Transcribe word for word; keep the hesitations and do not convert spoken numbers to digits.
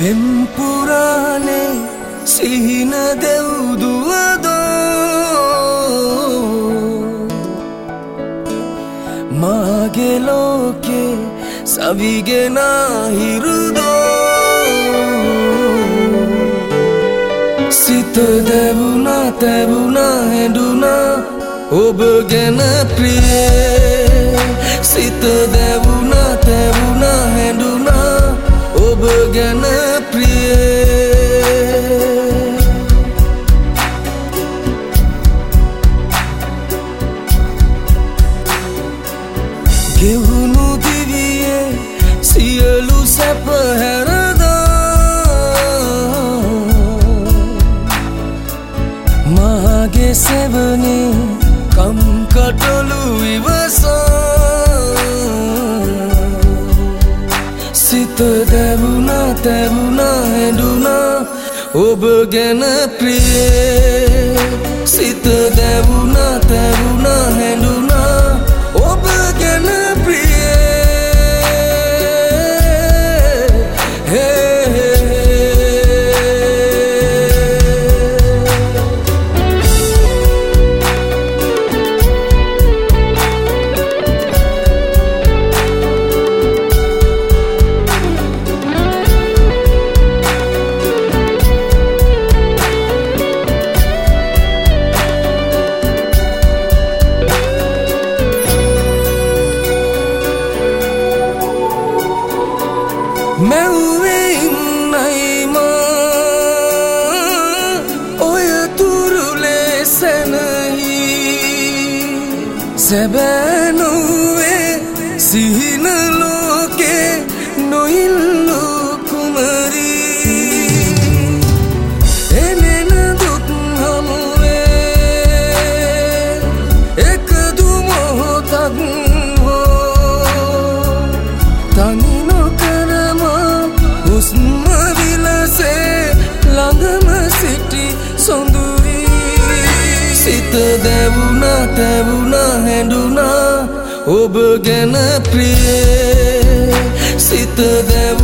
පෙම්පුරානේ සිහින දෙව්දුවදෝ මාගේ ලෝකේ සවිගෙන හිරුදෝ සිත දෙවුනා තැවුනා හැඬුනා ඔබ ගැන ප්‍රියේ සිත දෙවුනා තැවුනා හැඬුනා ඔබ ගැන ප්‍රියේ ගෙවුණු දිවියේ සියලු සැප හැරදා මාගේ සෙවනේ කම් කටොළු ඉවසා සිත දෙවුනා තැවුනා හැඬුනා ඔබ ගැන ප්‍රියේ සිත දෙවුනා තැවුනා හැඬුනා ඔබ ගැන මැව්වේ ඉන්නයි මා ඔය තුරුලේ සැනහි සැබෑ නොවේ සිහින ලෝකේ නොඉල්ලු කුමරී එනෙන දුක් හමුවේ එකදු මොහොතක් හෝ තනි හුස්ම විලසේ ළඟම සිටි සොඳුරී සිත දෙවුනා තැවුනා හැඬුනා ඔබ ගැන ප්‍රියේ සිත දෙවුනා